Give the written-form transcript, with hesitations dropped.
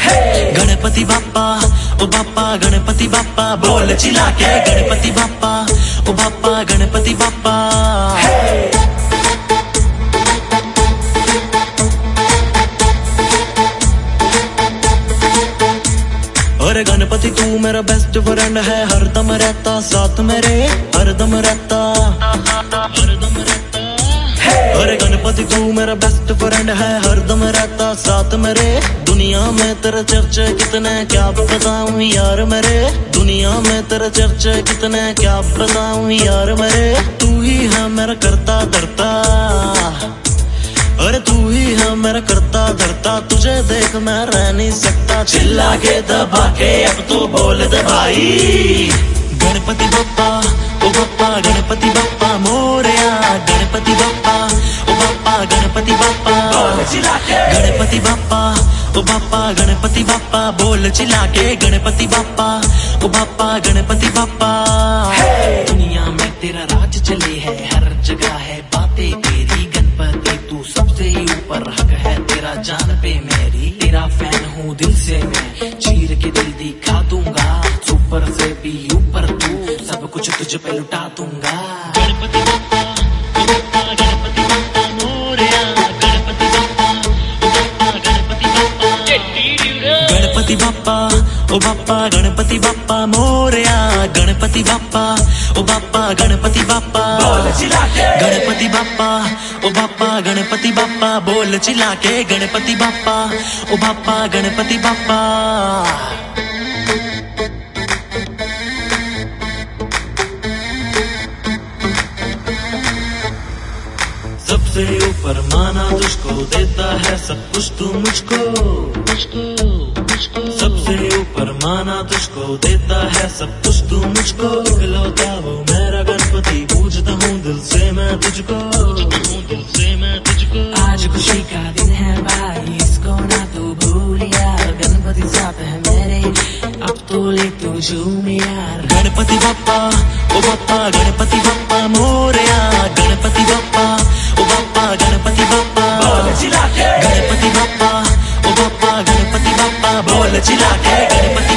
गणपति बाप्पा ओ बाप्पा गणपति बाप्पा बोल चिल्ला के गणपति बाप्पा ओ बाप्पा गणपति बाप्पा। अरे गणपति तू मेरा बेस्ट फ्रेंड है, हरदम रहता साथ मेरे, हरदम रहता हरदम रहता। अरे गणपति तू मेरा बेस्ट फ्रेंड है, हरदम रहता साथ मेरे। दुनिया में तेरे चर्चे कितने क्या बताऊं यार मेरे, दुनिया में तेरे चर्चे कितने क्या बताऊं यार मेरे। तू ही है मेरा करता धरता, अरे तू ही है मेरा करता धरता, तुझे देख मैं रह नहीं सकता। चिल्ला के दबा के अब तो बोल दे भाई। गणपति बाप्पा ओ बाप्पा गणपति बाप्पा मोरया, गणपति बाप्पा ओ बाप्पा गणपति बाप्पा। गणपति बाप्पा ओ बाप्पा गणपति बाप्पा बोल चिल्ला के गणपति बाप्पा ओ बाप्पा गणपति बाप्पा। दुनिया में तेरा राज चले है, हर जगह है बातें तेरी। गणपति तू सबसे ऊपर, हक है तेरा जान पे मेरी। तेरा फैन हूँ दिल से मैं, चीर के दिल दिखा दूंगा। सुपर से भी ऊपर तू, सब कुछ तुझ पे लुटा दूंगा। गणपति बाप्पा ओ बाप्पा गणपति बाप्पा मोरया, गणपति बाप्पा ओ बाप्पा गणपति बाप्पा। गणपति बाप्पा ओ बाप्पा गणपति बाप्पा मोरया, गणपति बाप्पा ओ बाप्पा गणपति बाप्पा। गणपति बाप्पा ओ बाप्पा गणपति बाप्पा बोल चिल्ला के गणपति बाप्पा ओ बाप्पा गणपति बाप्पा। सबसे ऊपर माना तुझको, देता है सब कुछ तू मुझको, सबसे ऊपर माना तुझको, देता है सब कुछ तू मुझको। इकलौता वो मेरा गणपति, पूजता हूँ दिल से मैं तुझको, दिल से मैं तुझको। आज खुशी का दिन है भाई, इसको ना तू भूल यार। गणपति साथ है मेरे, अब तो ले तू झूम यार। गणपति बाप्पा ओ बाप्पा गणपति बाप्पा मोरया, गणपति बाप्पा ओ बाप्पा गणपति बाप्पा। गणपति बाप्पा ओ बाप्पा गणपति बाप्पा बोल चिल्ला के गणपति